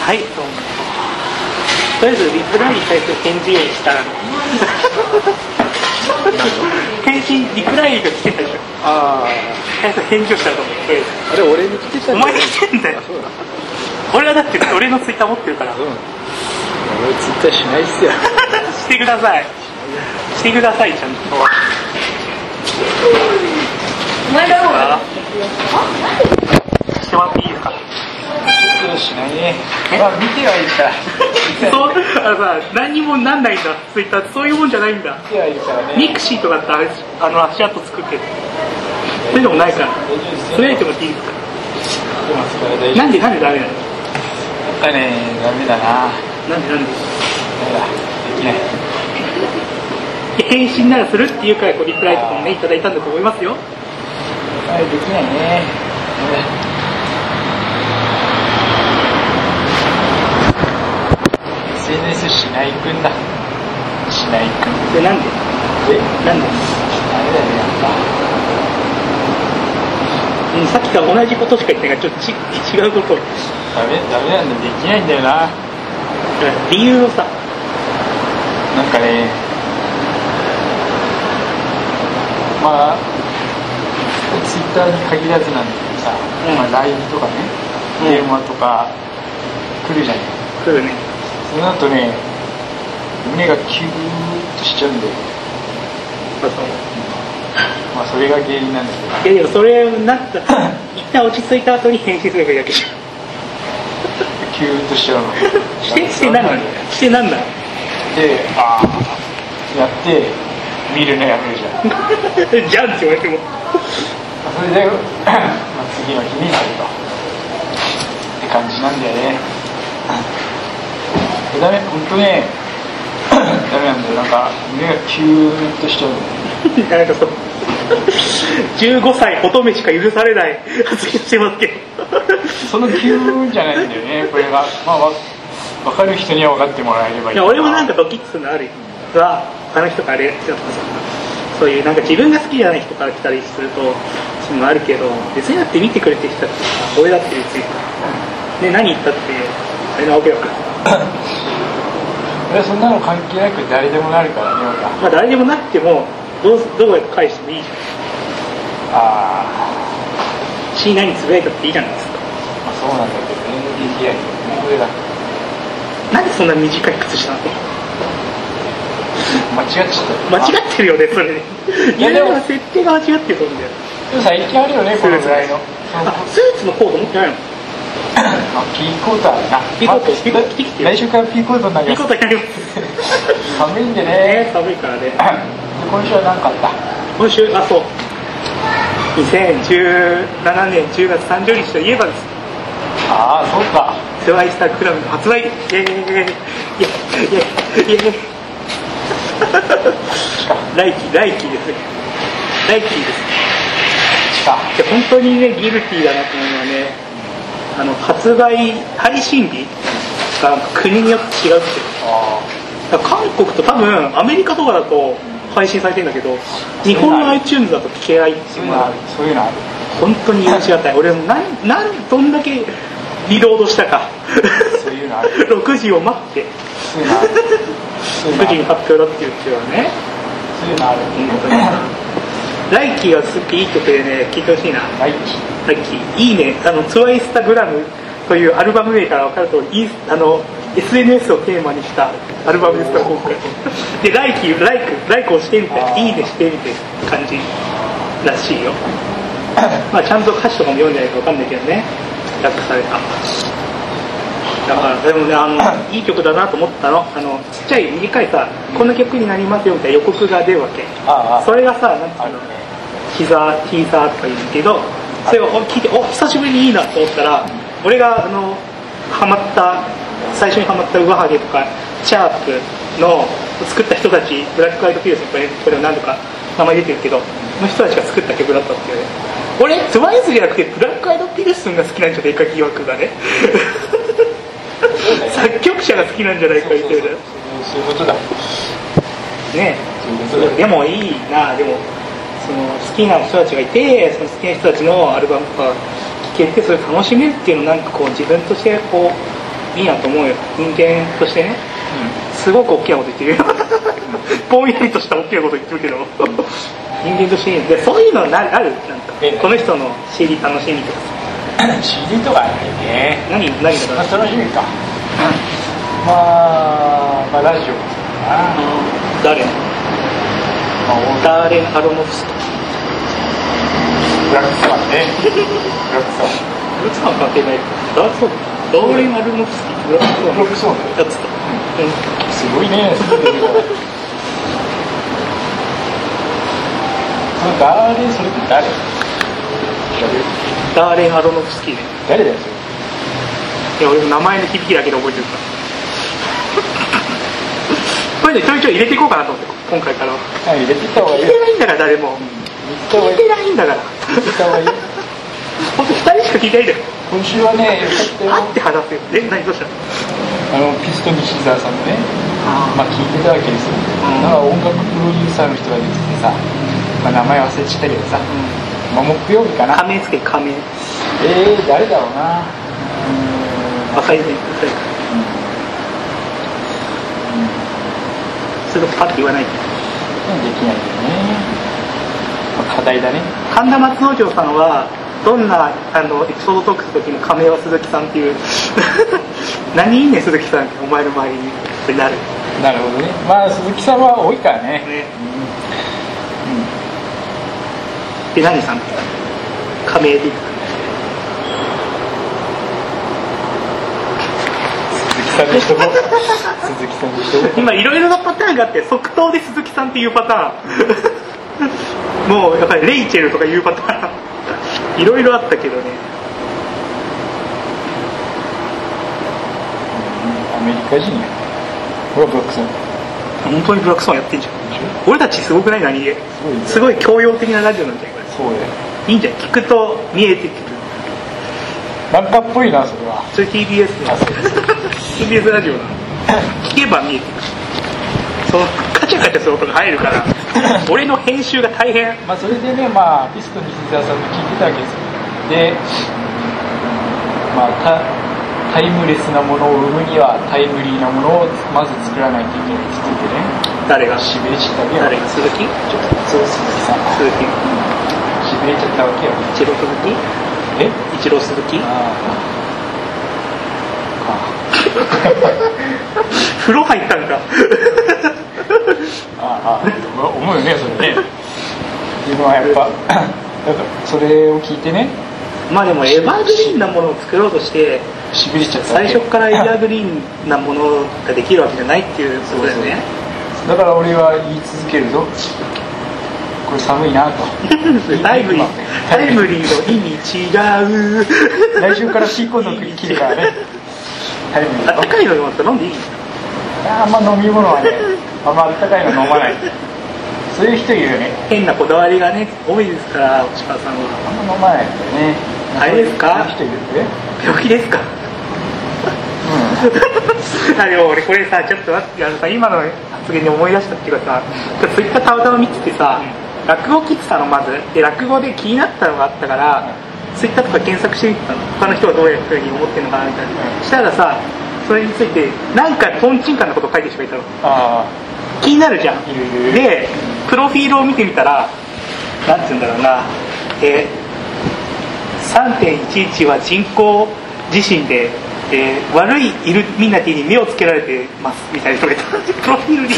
はい、どうも。とりあえずリプライに対する返事をしたら返信、リプライが来てたでしょ。 あ返事をしたらと思って。 あれ俺に来てたんお前に来てんだよ。俺はだって俺のツイッター持ってるから。 俺ツイッターしないっすよ。 してください。してください、ちゃんと。お前だろうが。してもらっていいですか。 しないね。まあ見てはいるから。 そうさ、何にもなんないんだ。ツイッターそういうもんじゃないんだ。 見てはいるからね。 ミクシーとかって足跡つくけど。そういうのもないから。それやってもらっていいですか。なんでダメなの。 やっぱね、ダメだな。 なんでダメだ。できない。 返信ならするっていうからリプライとかもねいただいたんだと思いますよ。 はい、できないね。SNS しないくんだ。しないくん。 で、なんでなんでダメだよね、やっぱ。 さっきから同じことしか言ってないから、ちょっと違うことを。 ダメなんだ、できないんだよな。 理由をさ。 なんかね、まあ、ツイッターに限らずなんだけどさ、まあ、LINE とかね、電話とか来るじゃん。 来るね。 その後ね、胸がキューッとしちゃうんだよ。まあそれが原因なんだけど。 いやそれなった一旦落ち着いた後に返信すればいいだけじゃん。 キューッとしちゃうの。 してなんなの。してなんなの。 で、やって見るのやめるじゃん。 じゃんって言われても。 それで、まあ、次の日になると。って感じなんだよね。ダメ、本当ね、ダメなんだよ。なんか胸がキューッとしちゃうの。 なんかそう15歳乙女しか許されない発言してますけど。 そのキューじゃないんだよね。これがまあ分かる人には分かってもらえればいい。 いや俺もなんかドキッとするのあるよ。他の人からそういうなんか自分が好きじゃない人から来たりするとそういうのもあるけど、別にだって見てくれてきたって俺だって別にね、何言ったってあれなわけだから。 そんなの関係なく誰でもなるからね。 まあ誰でもなくてもどうやって返してもいいじゃん。何つぶやいたっていいじゃないですか。 まあそうなんだけどね。これだ。 なんでそんな短い靴下なの。 間違っちゃった。 間違ってるよねそれね。いやでも設定が間違ってると思うんだよ。 でも最近あるよね、このぐらいの。 スーツのコード持ってないの。 ピーコートあるな。 ピーコート着てきて。 来週からピーコートになります。 ピーコートになります。 寒いんでね。 寒いからね。 今週は何かあった。 今週そう2017年10月30日といえばです。 そうか。 ツワイスタークラブの発売。イエーイ来期ですね。来期です。本当にねギルティーだなと思うのはね、発売配信日が国によって違うって。韓国と多分アメリカとかだと配信されてるんだけど、日本の iTunes だと聞けないっていうのがそういうのある。 本当に許しがたい。俺もどんだけリロードしたか。 そういうのある。 6時を待って。 そういうのある。 6時に発表だっていう人はね。 そういうのある。 ライキーがすごくいい曲でね、聴いてほしいな。 ライキーいいね。ツワイスタグラムというアルバム名から分かるとり、SNS をテーマにしたアルバムですから今回。でライクをしてみて、いいねしてみて感じらしいよ。まあちゃんと歌詞とかも読んでないと分かんないけどね、ラップされた。だからでもねいい曲だなと思ったの。ちっちゃい短いさ、こんな曲になりますよみたいな予告が出るわけ。それがさ、なんていうの、ティザーとか言うんだけど、それを聞いて久しぶりにいいなと思ったら、俺が最初にハマったウバハゲとかシャープの作った人たち、ブラックアイドピルス、これを何度か名前出てるけど、その人たちが作った曲だったっていうね。俺トゥワイスじゃなくてブラックアイドピルスが好きなんじゃないか疑惑がね。作曲者が好きなんじゃないかみたいな。 そういうことだね。でもいいな。でもその好きな人たちがいて、その好きな人たちのアルバムとか聴けて、それ楽しめるっていうのをなんかこう自分としてこういいなと思うよ。人間としてね、すごく大きなこと言ってるよ。ぼんやりとした大きなこと言ってるけど、人間としていいで、そういうのあるなんかこの人の CD 楽しみとかさ。CD とかないね。 何だろう。 楽しみか。まあラジオもそうかな。 誰？ダーレン・アロノフスキー。 ブラックスワンね。ブラックスワン関係ない。ダーレン・アロノフスキー。ブラックスワンやつだ。 すごいね。ダーレン、それって誰？ ダーレン・アロノフスキーね。 誰だよそれ。 いや俺も名前の響きだけで覚えてるから。これでちょいちょい入れていこうかなと思って今回からは。 入れていった方がいい。 入れてないんだから誰も。入れてないんだから。 入れていった方がいい。 本当2人しか聞いてないんだよ。 今週はね、 会って話せよ。何どうした？ ピスト西澤さんのね、まあ聞いてたわけですよ。だから音楽プロデューサーの人が出てきてさ、まあ名前忘れちゃったけどさ、まあ木曜日かな。 仮名つけ仮名。 誰だろうな。 若いね。それをパッて言わないと。 できないよね。課題だね。 神田松之丞さんはどんなエピソードトークする時も仮名は鈴木さんっていう何いいね鈴木さんってお前の周りにってなる。 なるほどね。まあ鈴木さんは多いからね。 で何さんって仮名で言った。 鈴木さんにしとこう。 今いろいろなパターンがあって即答で鈴木さんっていうパターンもうやっぱりレイチェルとかいうパターンいろいろあったけどね。 アメリカ人や。これはブラックソン。 本当にブラックソンやってんじゃん。俺たちすごくない？何ですごい教養的なラジオなんじゃない？ そうだよ。 いいんじゃん。聞くと見えてくる。 なんかっぽいなそれは。 それ TBS のTBS ラジオなの。聞けば見えてくる。そのカチャカチャする音が入るから俺の編集が大変。 まあそれでね、まあピスト西澤さんも聞いてたわけですよ。で、まあタイムレスなものを生むにはタイムリーなものをまず作らないといけないって言ってね。 誰が？ しびれちゃったわけよ。 誰が？鈴木？ そう鈴木さん。 鈴木。 しびれちゃったわけよ。 一郎鈴木？一郎鈴木？風呂入ったんか思うよねそれね。でもやっぱそれを聞いてね。 まあでもエバーグリーンなものを作ろうとしてしびれちゃった最初からエバーグリーンなものができるわけじゃないっていうことだよね。 だから俺は言い続けるぞ。これ寒いなと。 タイムリーの意味違う。 来週からシーコンの国切るからね。タイムリー。 あったかいの飲んでいい？ あんま飲み物はね、あんまあったかいの飲まない。そういう人いるよね。 変なこだわりがね多いですから押川さんは。 あんま飲まないんだよね。 あれですか？ そういう人いるって？ 病気ですか？でも俺これさちょっと待ってさ今の発言に思い出したっていうかさツイッターたまたま見ててさ。落語切ってたのまずで落語で気になったのがあったからツイッターとか検索してみたの。他の人はどういうふうに思ってるのかなみたいな。したらさそれについてなんかトンチンカンなこと書いてる人がいたの。気になるじゃん。でプロフィールを見てみたらなんて言うんだろうな、3.11 は人工地震で、悪いイルミナティに目をつけられてますみたいな人がいた。プロフィールに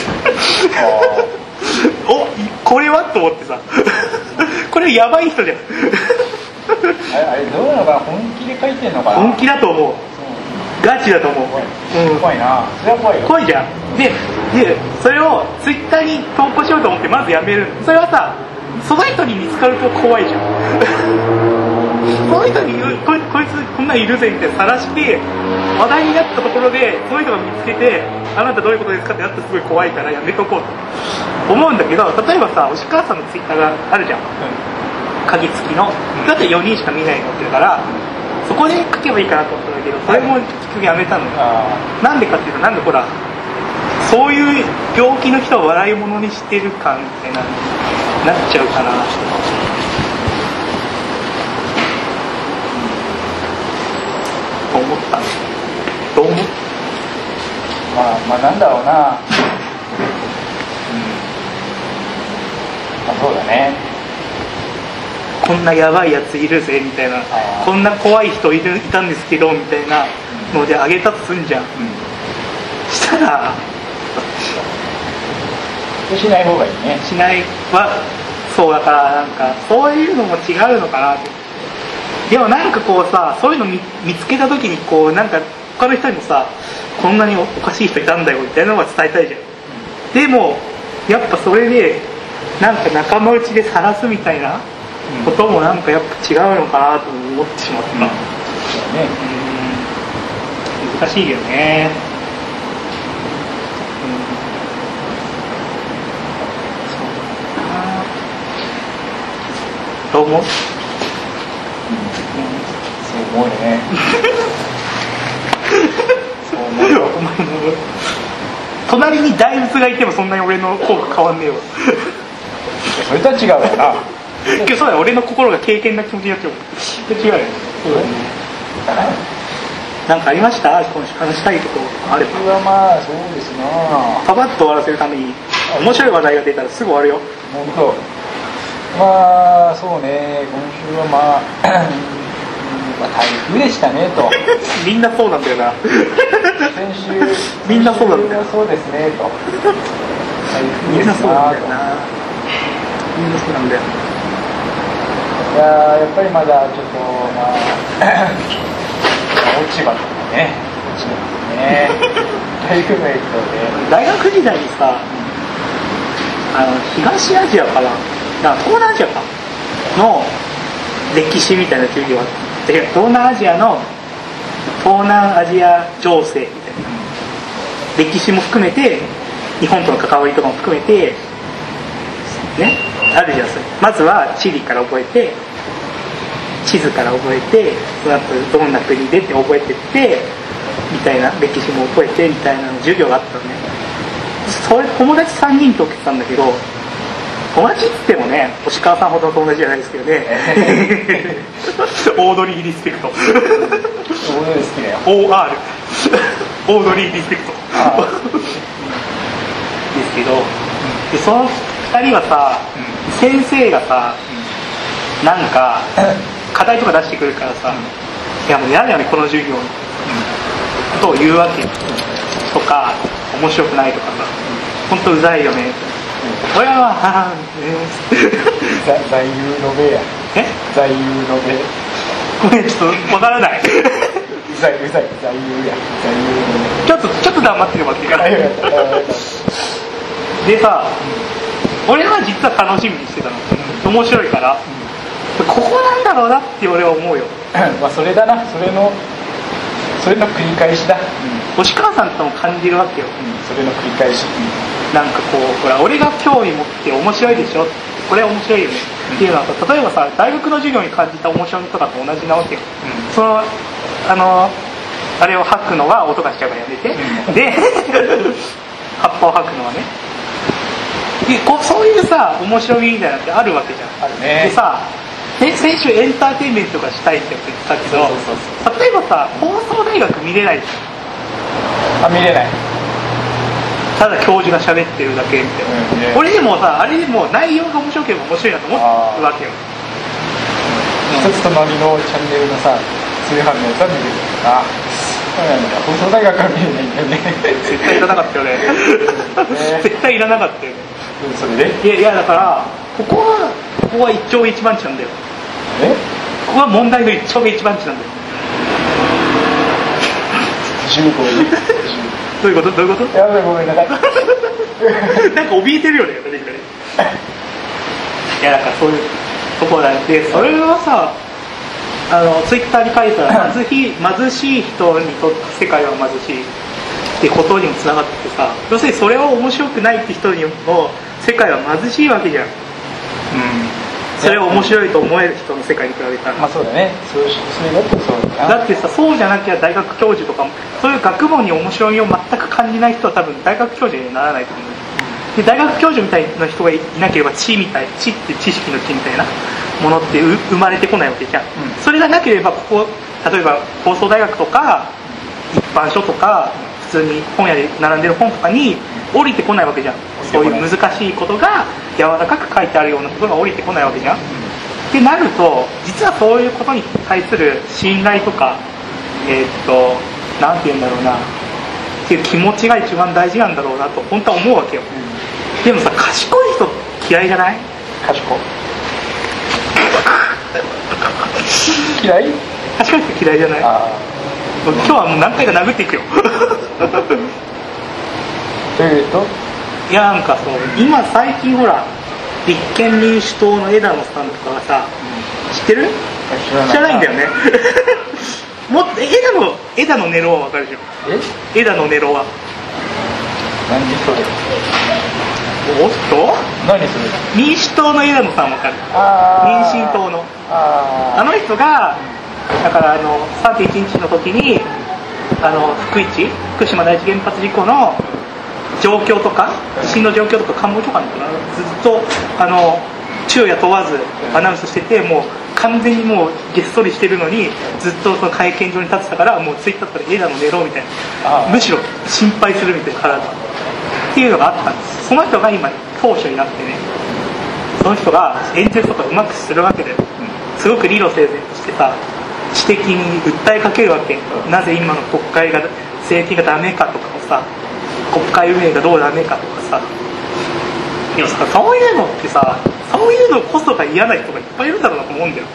おこれはと思ってさこれやばい人じゃん。 あれどうなのかな。本気で書いてんのかな。 本気だと思う。ガチだと思う。 怖いな。それは怖いよ。 怖いじゃん。でそれをツイッターに投稿しようと思ってまずやめる。それはさその人に見つかると怖いじゃん。その人にこいつこんなんいるぜみたいな晒して話題になったところでその人が見つけてあなたどういうことですかってなったらすごい怖いからやめとこうと思うんだけど、例えばさ押川さんのツイッターがあるじゃん。鍵付きのだって4人しか見ないのってるからそこで書けばいいかなと思ったんだけどそれも結局やめたの。なんでかっていうとなんでほらそういう病気の人を笑い物にしてる感みたいななっちゃうかなと思った。 どう思う？ まあなんだろうな、まあそうだね、 こんなやばいやついるぜみたいな、こんな怖い人いたんですけどみたいなのであげたとすんじゃん、したらしない方がいいね。 しないはそうだから、なんかそういうのも違うのかなって。でもなんかこうさ、そういうの 見つけた時にこうなんか他の人にもさ、こんなにおかしい人いたんだよみたいなのは伝えたいじゃん、でもやっぱそれでなんか仲間内で晒すみたいなこともなんかやっぱ違うのかなと思ってしまった、難しいけどね。どう思う？ そう思うね。そう思うよ。 隣に大仏がいてもそんなに俺の方が変わんねえわ。 それとは違うよな。 今日そうだよ、俺の心が経験な気持ちになっちゃう。違うよ。そうだね。なんかありました？今週話したいことあれば。 僕はまあそうですな。 パパッと終わらせるために面白い話題が出たらすぐ終わるよ。 本当。まあそうね、今週はまあ台風でしたねと。 みんなそうなんだよな。 先週みんなそうなんだよ。 そうですねと。 みんなそうなんだよな。みんなそうなんだよ。 いややっぱりまだちょっとまあ落ち葉とかね、落ち葉ですね。台風の影響で。 大学時代にさ、東アジアかな、東南アジアかの歴史みたいな授業があって、東南アジアの東南アジア情勢みたいな歴史も含めて、日本との関わりとかも含めてね、あるじゃん。それまずは地理から覚えて、地図から覚えて、その後どんな国でって覚えてってみたいな、歴史も覚えてみたいな授業があったのね。それ友達3人と受けてたんだけど、友達って言ってもね、星川さんほどの友達じゃないですけどね。オードリーリスペクト。オードリー好きだよ。 OR。オードリーリスペクト。ですけど、でその2人はさ、先生がさ、なんか課題とか出してくるからさ、いやもう嫌だよねこの授業と言うわけとか、面白くないとかさ、本当うざいよね。俺は座右の銘や。座右の銘。 ごめん、ちょっとわからない。 うざい座右や。 ちょっと黙ってもらっていいかな。でさ、俺は実は楽しみにしてたの。面白いから、ここなんだろうなって俺は思うよ。 まあそれだな、それの繰り返しだ。 星川さんとも感じるわけよ。 それの繰り返し。 なんかこう、ほら、俺が興味持って面白いでしょ、これ面白いよねっていうのはさ、例えばさ、大学の授業に感じた面白みとかと同じなわけよ。そのあれを吐くのは音がしちゃうからやめて、で葉っぱを吐くのはね、でそういうさ面白みみたいなのってあるわけじゃん。 あるね。 でさ、先週エンターテインメントがしたいって言ってたけど、例えばさ、放送大学見れないじゃん。見れない。 ただ教授が喋ってるだけみたいな、俺でもさ、あれでも内容が面白ければ面白いなと思うわけよ。 一つ隣のチャンネルのさ、通販のやつは見れるあ、そうなんだ。放送大学は見れないんだよね。 絶対いらなかったよね。絶対いらなかったよね。 それで？ いやだからここは一丁目一番地なんだよ。ここは問題の一丁目一番地なんだよ。どういうこと？ やばい、ごめんなさい。 なんか怯えてるよね、いやだからそういうところだよ。でそれはさ、ツイッターに書いたら貧しい人にとって世界は貧しいってことにもつながっててさ、要するにそれを面白くないって人にも世界は貧しいわけじゃん。それを面白いと思える人の世界に比べたら、 まあそうだね。それだってそうだな。 だってさ、そうじゃなきゃ大学教授とかも、そういう学問に面白みを全く感じない人は多分大学教授にならないと思う。で大学教授みたいな人がいなければ知って知識の知みたいなものって生まれてこないわけじゃん。それがなければ例えば放送大学とか行っ版書とか普通に本屋で並んでる本とかに降りてこないわけじゃん。そういう難しいことが柔らかく書いてあるようなことが降りてこないわけじゃん。ってなると実はそういうことに対する信頼とかなんて言うんだろうなっていう気持ちが一番大事なんだろうなと本当は思うわけよ。でもさ、賢い人嫌いじゃない？ 賢い嫌い？ 賢い人嫌いじゃない？今日はもう何回か殴っていくよいやなんかそう今最近ほら立憲民主党の枝野さんとかがさ、知ってる？知らないんだよねもっと枝野ネロは分かるでしょ。枝野ネロは何それ？ おっと何それ？ 民主党の枝野さん分かる？民進党のあの人がだから3.11の時に福島第一原発事故の状況とか地震の状況とか官房長官とかずっと昼夜問わずアナウンスしてて、もう完全にもうげっそりしてるのにずっとその会見場に立ってたから、もうツイッターとかで枝野寝ろみたいな、むしろ心配するみたいな体っていうのがあったんです。その人が今党首になってね、その人が演説とかうまくするわけで、すごく理路整然としてさ、知的に訴えかけるわけ。なぜ今の国会が政権がダメかとかをさ、国会運営がどうダメかとかさ、でもさ、そういうのってさ、そういうのこそが嫌な人がいっぱいいるだろうなと思うんだよ。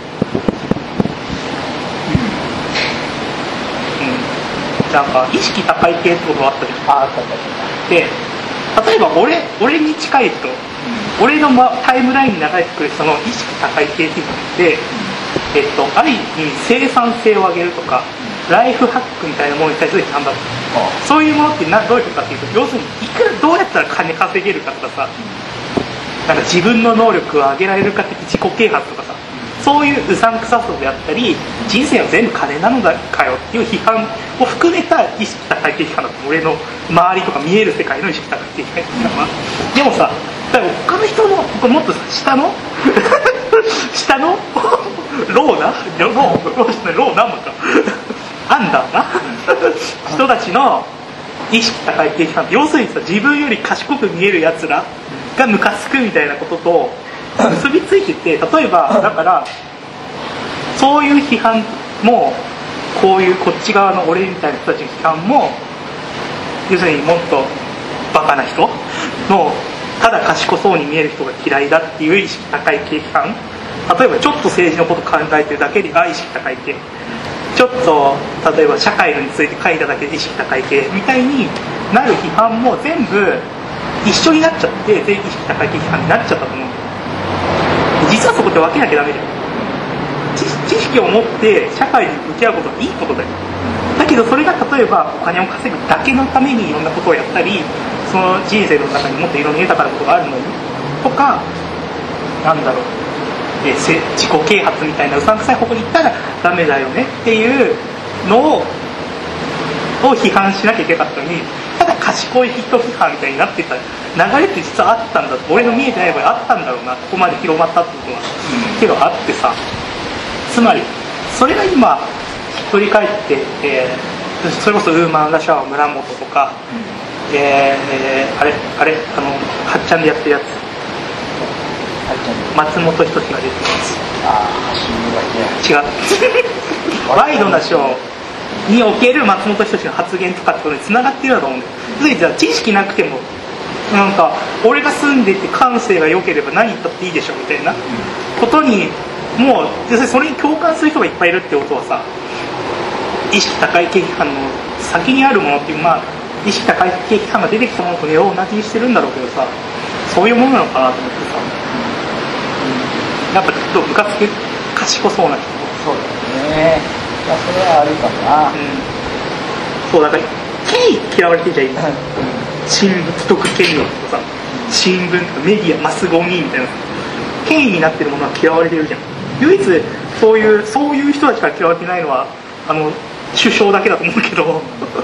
なんか意識高い系ってことがあったじゃん。 あった。 で、例えば俺に近い人、俺のタイムラインに流れてくる人の意識高い系っていうのってある意味生産性を上げるとか、ライフハックみたいなものに対する批判だと。そういうものってどういうことかっていうと、要するにいくらどうやったら金稼げるかとかさ、なんか自分の能力を上げられるか的自己啓発とかさ、そういううさんくささであったり、人生は全部金なのだかよっていう批判を含めた意識高い系批判だと。俺の周りとか見える世界の意識高い系批判は。でもさ、他の人のもっと下の下のロー何番かアンダーな人たちの意識高い系批判って、要するにさ、自分より賢く見えるやつらがムカつくみたいなことと結びついてて、例えばだからそういう批判もこういうこっち側の俺みたいな人たちの批判も、要するにもっとバカな人のただ賢そうに見える人が嫌いだっていう意識高い系批判、例えばちょっと政治のこと考えてるだけで意識高い系、ちょっと例えば社会について書いただけで意識高い系みたいになる批判も全部一緒になっちゃって、意識高い系批判になっちゃったと思うんだよ。実はそこって分けなきゃダメだよ。知識を持って社会に向き合うことはいいことだよ。だけどそれが例えばお金を稼ぐだけのためにいろんなことをやったり、その人生の中にもっといろんな豊かなことがあるのにとか、なんだろう、自己啓発みたいなうさんくさい方向に行ったらダメだよねっていうのを批判しなきゃいけなかったのに、ただ賢い人批判みたいになってた流れって実はあったんだと。俺の見えてない場合あったんだろうな、ここまで広まったってことは、っていうのがあってさ、つまりそれが今振り返って、それこそウーマンラシャワー村本とか、あれはっちゃんでやってるやつ、松本人志が出てるやつ、違うワイドなショーにおける松本人志の発言とかってことに繋がってるんだと思うんだよ。じゃあ知識なくてもなんか俺が住んでて感性が良ければ何言ったっていいでしょみたいなことに、もう要するにそれに共感する人がいっぱいいるってことはさ、意識高い系批判の先にあるものっていう、意識高い系批判が出てきたものと同じにしてるんだろうけどさ、そういうものなのかなと思ってさ、やっぱちょっとムカつく賢そうな人。 そうだね、それはあるかもな。 そうだから権威嫌われてんじゃん今。新聞不得権力とかさ、新聞とかメディアマスゴミみたいな権威になってるものは嫌われてるじゃん。唯一そういう人たちから嫌われてないのは首相だけだと思うけど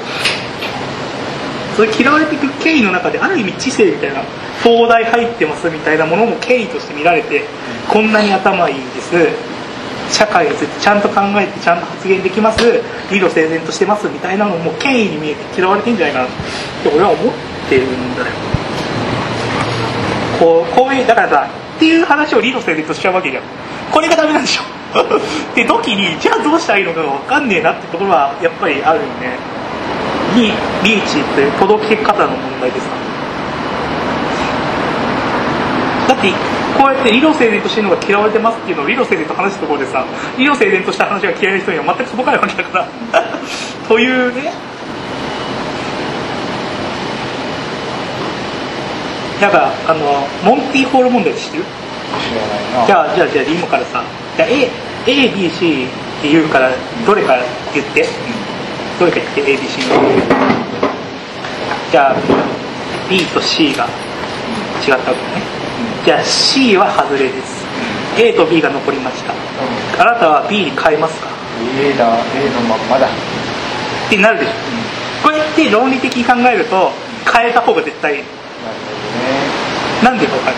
それ嫌われていく権威の中である意味知性みたいな、東大入ってますみたいなものも権威として見られて、こんなに頭いいです、社会についてちゃんと考えてちゃんと発言できます、理路整然としてますみたいなのも権威に見えて嫌われてんじゃないかなって俺は思ってるんだよ。こういうだからさっていう話を理路整然としちゃうわけじゃん。これがダメなんでしょって時にじゃあどうしたらいいのかが分かんねえなってところはやっぱりあるよね。リーチって届け方の問題でさ、だってこうやって理路整然としてるのが嫌われてますっていうのを理路整然と話すところでさ、理路整然とした話が嫌いな人には全く届かないわけだからというね。だからモンティーホール問題って知ってる？じゃあ今からさ、じゃあ A、B、C って言うからどれか言って、どれか言って A、B、C の。じゃあ B と C が違ったわけね。じゃあ C は外れです。A と B が残りました。あなたは B に変えますか？ A のまんまだってなるでしょ。こうやって論理的に考えると変えた方が絶対いい。なんでか分かる？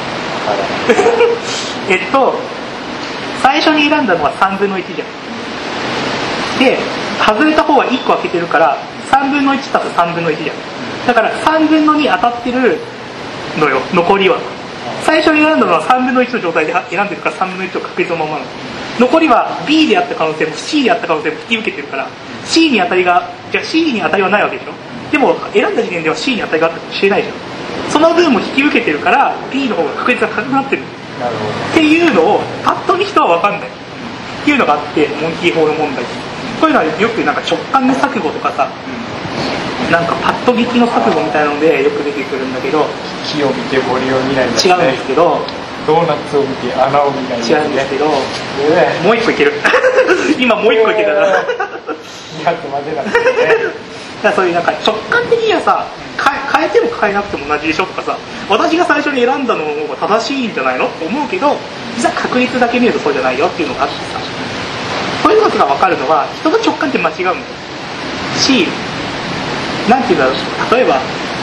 最初に選んだのは3分の1じゃん。で外れた方は1個開けてるから3分の1足す3分の1じゃん。だから3分の2当たってるのよ、残りは。最初に選んだのは3分の1の状態で選んでるから3分の1を確率のままなの。残りは B であった可能性も C であった可能性も引き受けてるから C に当たりが、じゃあ C に当たりはないわけでしょ。でも選んだ時点では C に当たりがあったかもしれないじゃん。その分も引き受けてるから B の方が確率が高くなってるっていうのをパッと見人は分かんないっていうのがあって、モンキーホール問題。こういうのはよくなんか直感の錯誤とかさ、なんかパッと聞きの錯誤みたいなのでよく出てくるんだけど、 木を見て森を見ないんだ、ね、 違うんですけど、 ドーナツを見て穴を見ないんだ、ね、 違うんですけど、もう一個いける今もう一個いけたな 2発までなんですね。 だからそういうなんか直感的にはさ、変えても変えなくても同じでしょとかさ、私が最初に選んだの方が正しいんじゃないのって思うけど、実は確率だけ見るとそうじゃないよっていうのがあってさ、そういうことが分かるのは人の直感って間違うんだし、なんていうんだろう、例えば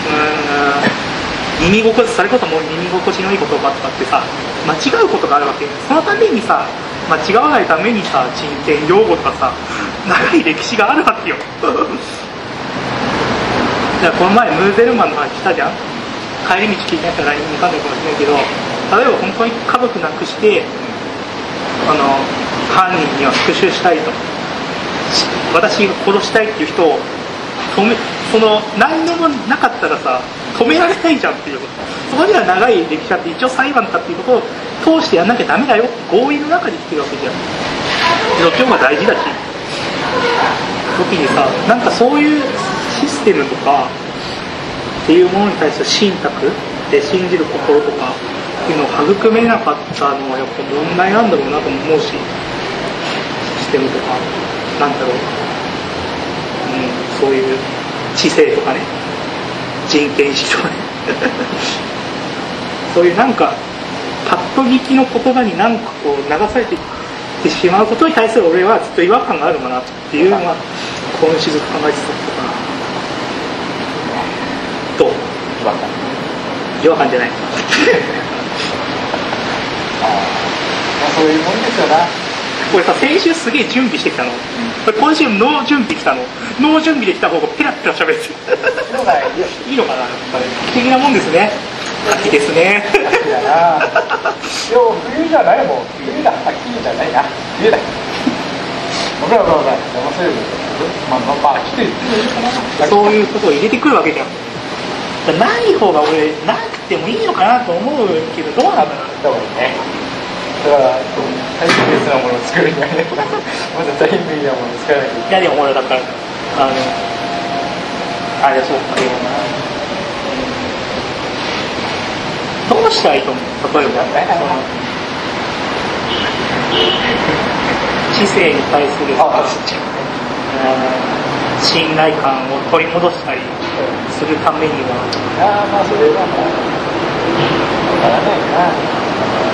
耳心地、それこそもう耳心地のいい言葉とかってさ、間違うことがあるわけ。そのためにさ、間違わないためにさ、人権用語とかさ、長い歴史があるわけよじゃあこの前ムーゼルマンの話したじゃん。帰り道聞いたやつは何も分かんないかもしれないけど、例えば本当に家族なくして犯人には復讐したいと、私が殺したいっていう人をその何でもなかったらさ止められないじゃんっていうこと。そこには長い歴史あって、一応裁判かっていうことを通してやんなきゃダメだよ、合意の中で生きてるわけじゃん。どっちの方が大事だし、時にさ、なんかそういうシステムとかっていうものに対する信託で信じる心とかっていうのを育めなかったのはやっぱ問題なんだろうなと思うし、システムとかなんだろう、そういう知性とかね、人権意識とかねそういうなんかパッと聞きの言葉になんかこう流されていってしまうことに対する俺はずっと違和感があるのかなっていうのは今週ずっと考えてたかな。どう？違和感じゃないそういうもんですよな。 これさ、先週すげえ準備してきたの、これ今週ノー準備来たの、ノー準備できた方がペラペラ喋ってるいいのかな、やっぱり素敵なもんですね。秋ですね秋だなでも冬じゃないもん、冬だ、秋じゃないな、冬だ。分かる分かる、騙せる。まあ来てるかな。 そういうことを入れてくるわけじゃん。ない方が俺なくてもいいのかなと思うけど、どうなんだろう。 だからね、だからタイムレスなものを作るにはねまだタイムリーなものを作らなきゃいけない。 何がおもろいだからあれそうか、どうしたらいいと思う。例えば知性に対する信頼感を取り戻したりするためには、 まあそれはもうわからないな。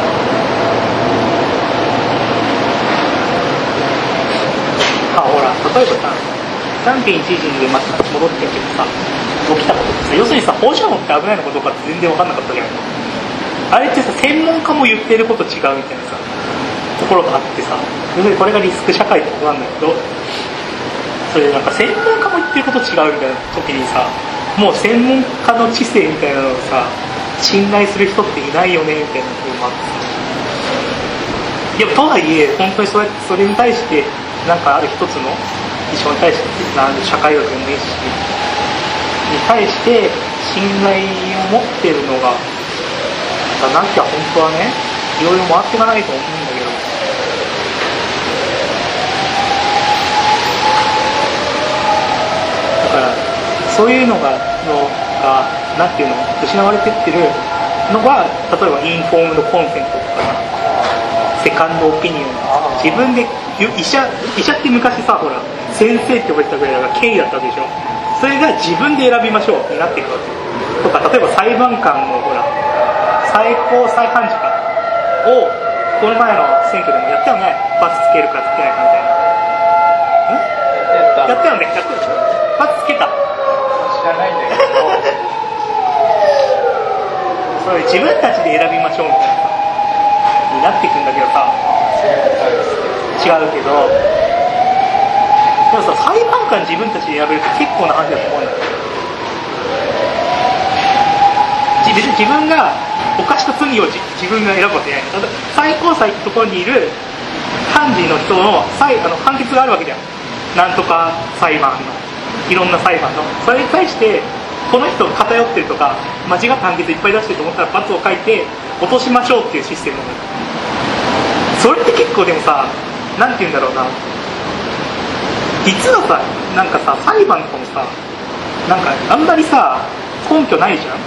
ほら、例えばさ、3.11でまた戻ってんけどさ、起きたことってさ、要するにさ、放射能って危ないのかどうかって全然分かんなかったじゃん。あれってさ、専門家も言ってること違うみたいなさ、 ところがあってさ、これがリスク社会ってことなんだけど、それでなんか専門家も言ってること違うみたいな時にさ、もう専門家の知性みたいなのをさ信頼する人っていないよねみたいなこともあってさ、でもとはいえ本当にそれに対してなんかある一つの事象に対して社会学の名詞に対して信頼を持ってるのがなきゃ本当はね、いろいろ回っていかないと思うんだけど、だからそういうのがなんていうの失われてってるのが、例えばインフォームドコンセントとかセカンドオピニオン、自分で医者って昔さ、ほら先生って呼ばれてたぐらいだから権威だったわけでしょ。それが自分で選びましょうになっていくわけとか、例えば裁判官のほら最高裁判事かをこの前の選挙でもやったよね。バツつけるかつけないかみたいな。やったよね。やったでしょ。バツつけた。 知らないんだけど。 それ自分たちで選びましょうみたいなになっていくんだけどさ。違うけど。でもさ、裁判官自分たちで選べるって結構な話だと思うんだよ。自分が犯した罪を自分が選ぶわけじゃない。最高裁ってところにいる判事の人の判決があるわけじゃん。なんとか裁判のいろんな裁判の、それに対してこの人偏ってるとか間違った判決いっぱい出してると思ったら罰を書いて落としましょうっていうシステムなの。それって結構でもさ、なんて言うんだろうな、実はさ、なんかさ、裁判とかもさ、なんかあんまりさ根拠ないじゃん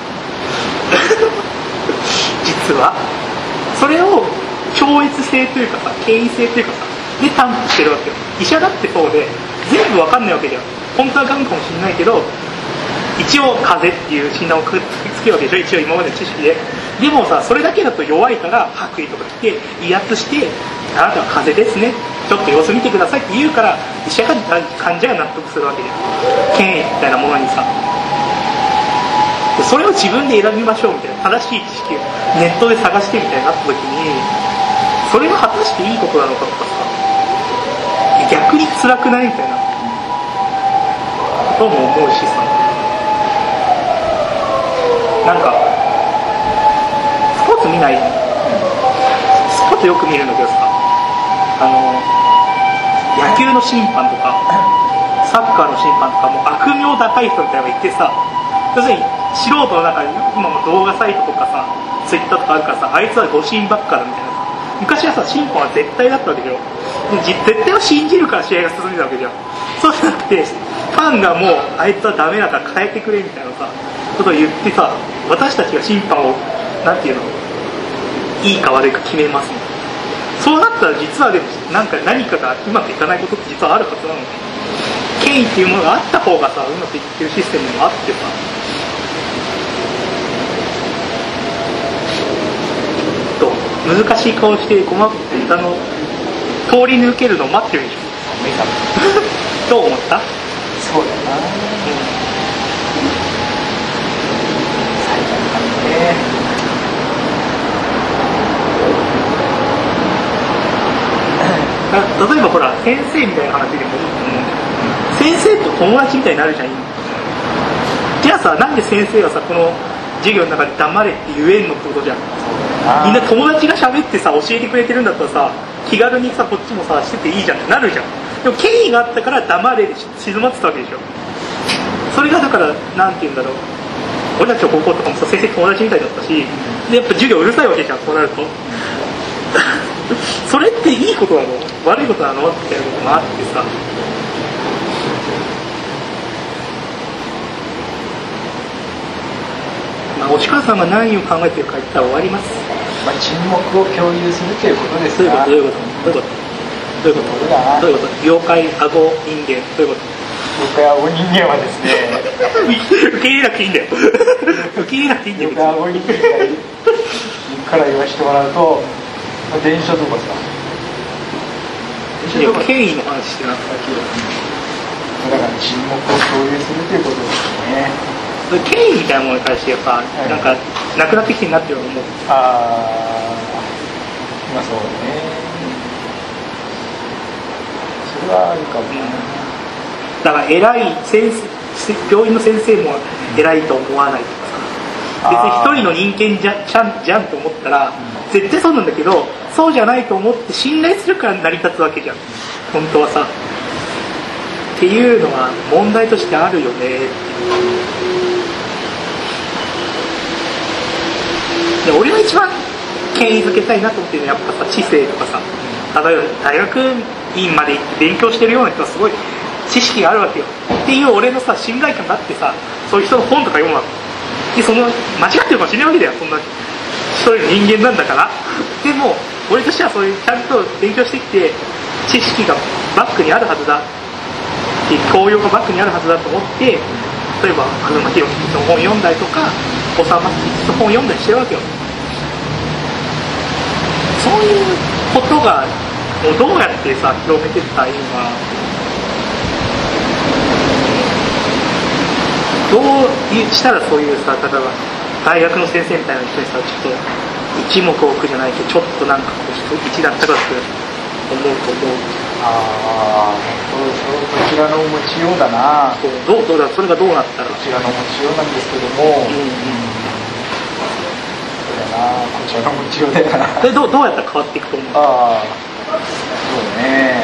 実はそれを超越性というかさ、権威性というかさで担保してるわけよ。医者だってそうで全部わかんないわけじゃん。本当はがんかもしれないけど一応風邪っていう診断をくっつけるわけでしょ、一応今までの知識で。でもさ、それだけだと弱いから白衣とか着て威圧して、あなたは風邪ですね、ちょっと様子見てくださいって言うから医者が患者が納得するわけで、権威みたいなものにさ。それを自分で選びましょうみたいな、正しい知識をネットで探してみたいになった時に、それが果たしていいことなのかとかさ、逆に辛くないみたいなことも思うしさ、なんかスポーツ見ない？スポーツよく見るんだけどさ、野球の審判とかサッカーの審判とかも悪名高い人みたいなのがいてさ、要するに素人の中に今も動画サイトとかさ、ツイッターとかあるからさ、あいつは誤審ばっかだみたいな。昔はさ、審判は絶対だったわけでしょ。絶対を信じるから試合が進んでたわけじゃん。そうじゃなくて、ファンがもうあいつはダメだから変えてくれみたいなさことを言ってさ、私たちが審判をなんていうの、いいか悪いか決めますみたいな。そうなったら実はでも何かがうまくいかないことって実はあるはずなので、権威っていうものがあった方がさ、うまくいってるシステムもあってさ、難しい顔してごま豚の通り抜けるのを待ってるでしょ。どう思った？ そうだな、 例えばほら先生みたいな話でもいいと思うんだけど、先生と友達みたいになるじゃん今。じゃあさ、なんで先生はさこの授業の中で黙れって言えんのってことじゃん。みんな友達が喋ってさ教えてくれてるんだったらさ、気軽にさこっちもさしてていいじゃんってなるじゃん。でも権威があったから黙れで静まってたわけでしょ。それがだからなんて言うんだろう、俺たちの高校とかもさ先生友達みたいだったし、でやっぱ授業うるさいわけじゃん、そうなるとそれっていいことなの悪いことなのっていうことがあってさ、押川さんが何を考えてるか言ったら終わります。 沈黙を共有するということですが、 どういうこと妖怪顎人間、どういうこと？ 妖怪顎人間はですね受け入れなくていいんだよ受け入れなくていいんだよ。 妖怪顎人間から言わせてもらうと、電車とかさ、 権威の話してなかったけど、 だから沈黙を共有するということですね。 権威みたいなものに対してやっぱ、なんかなくなってきてるなっていうのを思う。 まあそうね。 れはあるかもね。 だから偉い先生、病院の先生も偉いと思わないとかさ、別に一人の人間じゃんと思ったら、絶対そうなんだけど、そうじゃないと思って信頼するから成り立つわけじゃん、本当はさ。っていうのは問題としてあるよねっていう。で俺が一番権威づけたいなと思ってるのはやっぱさ、知性とかさ、例えば大学院まで行って勉強してるような人はすごい知識があるわけよっていう俺のさ、信頼感があってさ、そういう人の本とか読むわけで、その間違ってるかもしれないわけだよ、そんな一人の人間なんだから。でも俺としてはそういうちゃんと勉強してきて知識がバックにあるはずだ、教養がバックにあるはずだと思って、例えば東博樹の本読んだりとか小沢松吉の本読んだりしてるわけよ。そういうことがもうどうやってさ広めてったらいいのか、どうしたらそういうさ、例えば大学の先生みたいな人にさ、ちょっと一目置くじゃないけど、ちょっとなんかこう一段高く思うと思う。 ああ、こちらの持ちようだな。 どうだ、それがどうなったら。 こちらの持ちようなんですけども、そうだな、こちらの持ちようだよな。 でどうやったら変わっていくと思う。 ああ、そうね。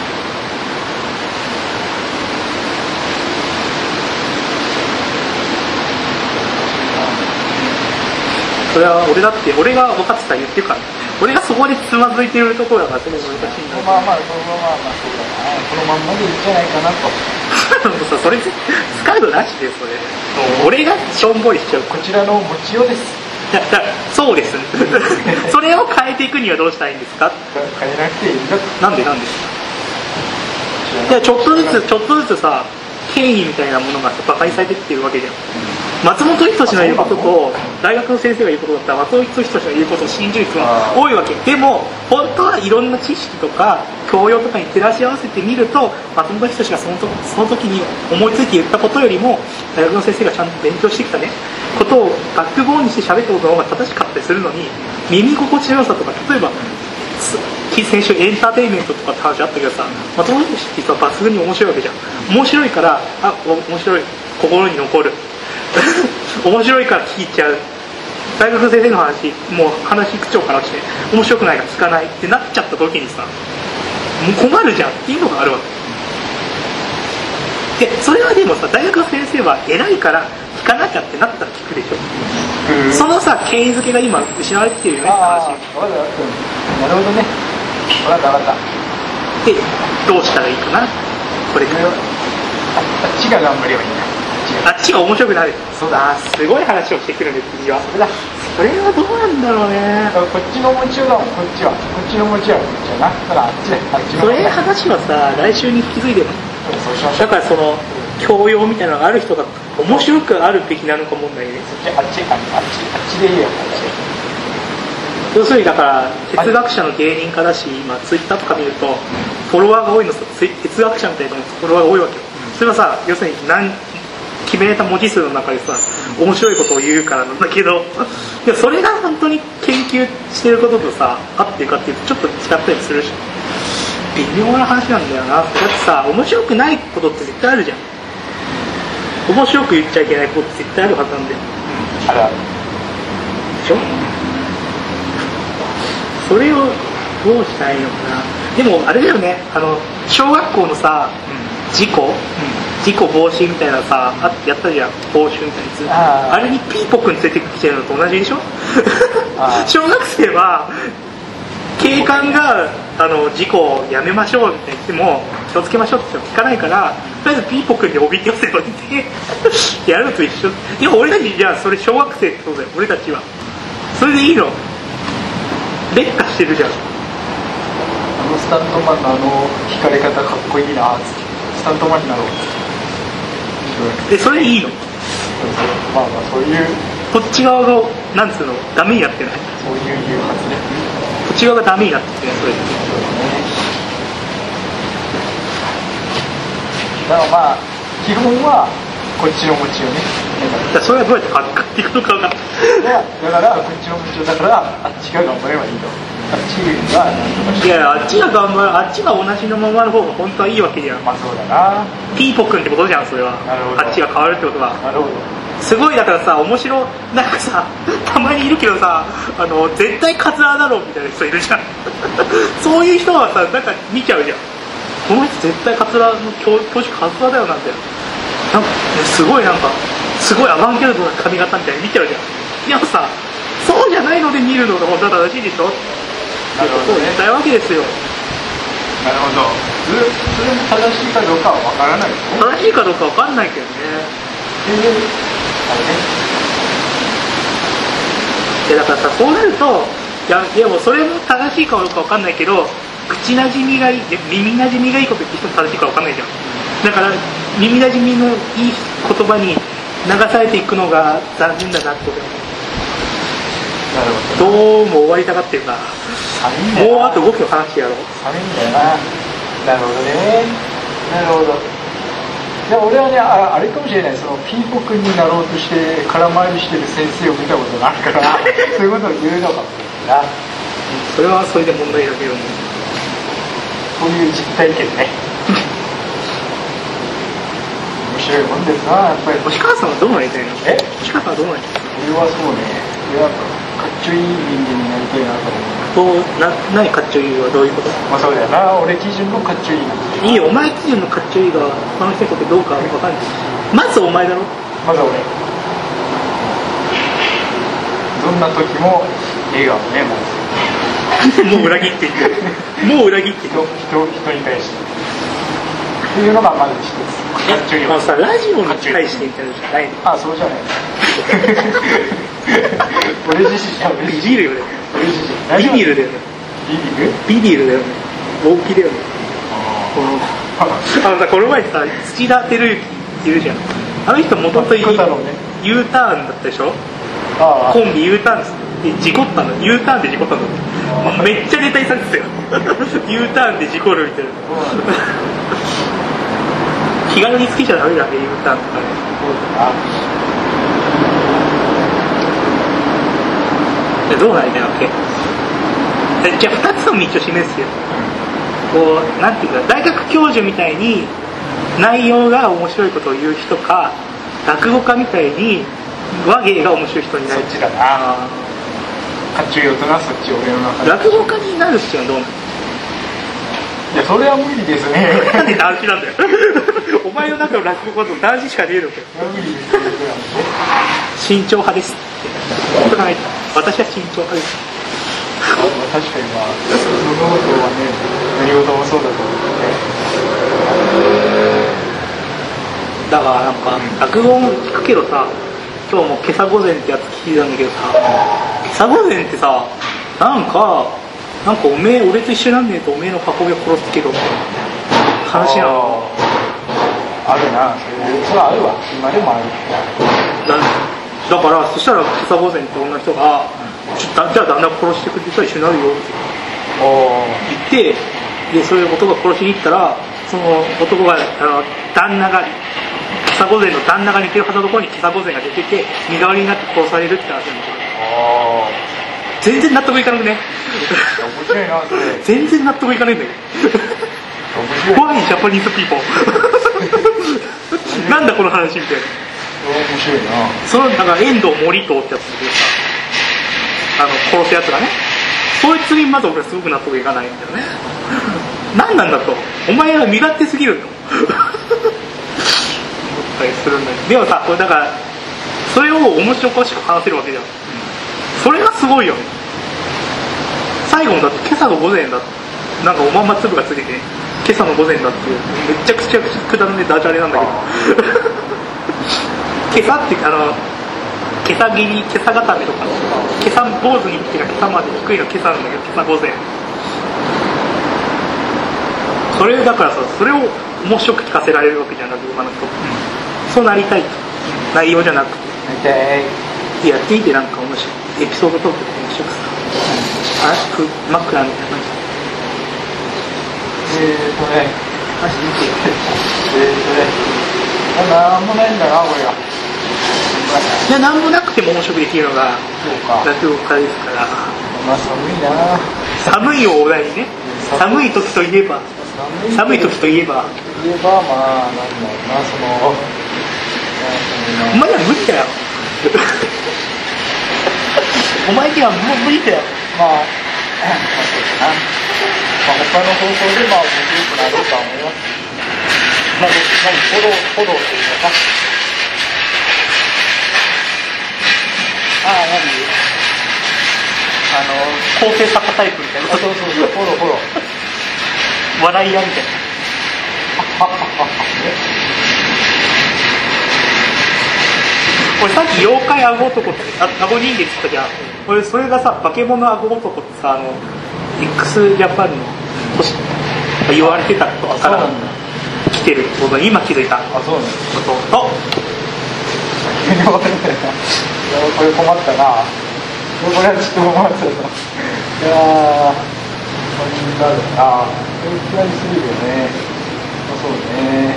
それは俺だって俺が分かってたら言ってるから、俺がそこでつまずいてるところだから、それ難しいんだ。 まあそうだな、このまんまでいいんじゃないかなと。 それスカートなしで、それ俺がしょんぼりしちゃう。 こちらの持ちようです。 そうですそれを変えていくにはどうしたらいいんですか。 変えなくていいんだ。 なんでじゃあちょっとずつさ、権威みたいなものがバカにされてってるわけじゃん。松本人志の言うことと大学の先生が言うことだったら、松本人志の言うことを信じる人は多いわけ。でも本当はいろんな知識とか教養とかに照らし合わせてみると、松本人志がその時に思いついて言ったことよりも、大学の先生がちゃんと勉強してきたねことをバックボーンにして喋ったことの方が正しかったりするのに、耳心地の良さとか、例えば先週エンターテインメントとかって話あったけどさ、松本人志ってさ抜群に面白いわけじゃん。面白いから、面白い、心に残る面白いから聞いちゃう。大学の先生の話、もう話口調からして面白くないから聞かないってなっちゃった時にさ、もう困るじゃんっていうのがあるわけで、それはでもさ、大学の先生は偉いから聞かなきゃってなったら聞くでしょ。そのさ、権威づけが今失われてきてるよねって話。 なるほどね。分かった。 で、どうしたらいいかな、これから。 あっちが頑張ればいいんだ。 あっちが面白くなる。 そうだ、 すごい話をしてくるんで、次は。それはどうなんだろうね。 こっちの持ちようだもん、こっちの持ちような。だからあっちだ、あっちの。 それ話はさ、来週に引き継いでる。 そうしましょう。 だからその教養みたいなのがある人が面白くあるべきなのか問題ね。 あっちでいいよ、 要するにだから哲学者の芸人家だし、今ツイッターとか見るとフォロワーが多いのさ、哲学者みたいなフォロワーが多いわけよ。それはさ、要するに決めた文字数の中でさ、面白いことを言うからなんだけど、いやそれが本当に研究してることとさ合ってるかっていうとちょっと違ったりするし、微妙な話なんだよな。だってさ、面白くないことって絶対あるじゃん。面白く言っちゃいけないことって絶対あるはずなんだよ。 あるあるでしょ。それをどうしたらいいのかな。でもあれだよね、小学校のさ、事故防止みたいなさ、やったじゃん、講習みたいなやつ。あれにピーポくん連れてきてるのと同じでしょ小学生は警官が事故をやめましょうって言っても気をつけましょうって言っても聞かないから、とりあえずピーポくんにおびき寄せといてやるのと一緒。でも俺たち、じゃあそれ小学生ってことだよ、俺たちは。それでいいの？劣化してるじゃん。 スタントマンの引かれ方かっこいいなっつって、スタントマンになろう。 それでいいの？ まあそういう、 こっち側がなんつうのダメになってない？ そういう言うはずね。 こっち側がダメになっててね、それ。 だからまあ基本はこっちの持ちよね。 それはどうやって買っていくのかがだからこっちの持ちよだから、あっちが頑張ればいいと。 あっちがなんとかして、 いやあっちが頑張る、あっちが同じのままの方が本当はいいわけじゃん。 まあそうだな。 ピーポくんってことじゃんそれは。 なるほど。 あっちが変わるってことは。 なるほど。 すごいだからさ、面白なんかさ、たまにいるけどさ、絶対カツラだろうみたいな人いるじゃん。そういう人はさ、なんか見ちゃうじゃん。この人絶対カツラの教師カツラだよなんて。なんかすごいなんかすごいアバンギャルドな髪型みたいに見ちゃうじゃん。でもさ、そうじゃないので見るのが本当は正しいでしょ。 なるほどね。 そう言いたいわけですよ。 なるほど。それも正しいかどうかはわからない。 正しいかどうかわかんないけどね。でだからさ、そうなるといやもうそれも正しいかどうかわかんないけど、口なじみがいい、耳なじみがいいこと言って人も正しいかわかんないじゃん。だから耳なじみのいい言葉に流されていくのが残念だなって思う。 なるほど。 どうも終わりたがってるな。もうあと5分話してやろう。 寒いんだよな。なるほどね。なるほど。で俺はね、あれかもしれない、そのピーポくんになろうとして空回りしてる先生を見たことがあるからそういうことを言うのかもしれないな。 それはそれで問題だけども、 そういう実体験ね面白いもんですな、やっぱり。 星川さんはどうなりたいの？星川さんはどうなりたいの？ 俺はそうね、俺はかっちょいい人間になりたいなと思う。 何かっちょいいはどういうこと？ まあそうだよな、俺基準のかっちょいいなんて。 いいよ、お前基準のかっちょいいが他の人にとってどうかわかんない。まずお前だろ。 まず俺。どんな時も笑顔ね、まず。もう裏切っていく。もう裏切っていく。 人に対して。っていうのがまず一つ。かっちょいい。 さ、ラジオに対してみたいなのじゃないの？ あ、そうじゃない。俺自身じゃビビるよね。 俺自身。 ビビるだよね。ビビるだよね。大きいだよね。この前さ、土田照之いるじゃん。あの人もともと U ターンだったでしょ。コンビ U ターンで事故ったの。U ターンで事故ったの。めっちゃネタにされてたよ。U ターンで事故るみたいな。気軽につけちゃダメだね、U ターンとかね。じゃあどうなりたいわけ？じゃあ2つの道を示すよ。こうなんていうか、大学教授みたいに内容が面白いことを言う人か、落語家みたいに話芸が面白い人になる。 そっちだな。かっちょいい大人はそっち、俺の中で。 落語家になるっていうのはどうなの？ いや、それは無理ですね。 なんで男子なんだよ。お前の中の落語家と男子しかねえのかよ。 無理ですね。 慎重派ですって。私は慎重派です。 確かにまあ、物事はね、何事もそうだと思うね。 だからなんか、落語も聞くけどさ、今日も今朝午前ってやつ聞いたんだけどさ、今朝午前ってさ、なんかおめえ俺と一緒なんねえとおめえの運びを殺すけど話なの。 あるな、それはあるわ、今でもある。 だからそしたら今朝午前って女の人が、じゃあ旦那殺してくれたら一緒になるよって言って、でそういう男が殺しに行ったら、その男が旦那が今朝午前の旦那が似てるはずのところに今朝午前が出てて身代わりになって殺されるって話なんだよ。全然納得いかなくね。 面白いなそれ。 全然納得いかないんだよ。Why Japanese people? なんだこの話みたいな。 面白いな。 そのなんか遠藤森藤ってやつでさ、殺すやつがね、そいつにまず俺はすごく納得いかないんだよね。何なんだと、お前は身勝手すぎると思ったりするんだけど、でもさ、これだからそれを面白おかしく話せるわけじゃん。それがすごいよね。最後もだって今朝の午前だって、なんかおまんま粒がついてて今朝の午前だっていう、めっちゃくちゃくだらねえダジャレなんだけど今朝って今朝切り、今朝固めとか今朝坊主にっていうか今朝まで低いの今朝なんだけど、今朝午前、それだからさ、それを面白く聞かせられるわけじゃなくて、今の人、そうなりたいと、内容じゃなくてやってみて、なんか面白いエピソードトークで面白くさ、マックラみたいな感じ。話見てなんもないんだな、これが。 いや、なんもなくても面白くできるのが落語家ですから。 まあ寒いな。 寒いをお題にね。寒い時といえばまあなんだろうな、お前には無理だよお前にはもう無理だよ。 まあ他の方法で面白くなろうとは思います。フォローというのか。 構成作家タイプみたいな。 そう、フォロー。 笑い屋みたいな。俺さっき妖怪顎男って顎人間って言ったじゃん。俺それがさ、化け物顎男ってさ、x ジャパンの言われてたことから来てること今気づいた。 あ、そうなんだ。 これ困ったな。これはちょっと困ったな。いやー、それくらいするよね。そうね。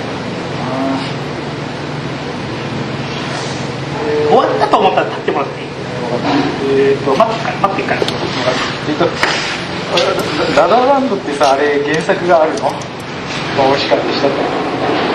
終わったと思ったら立ってもらっていい？待ってから。 ララランドってさ、あれ原作があるの？まあ、美味しかったりしたって。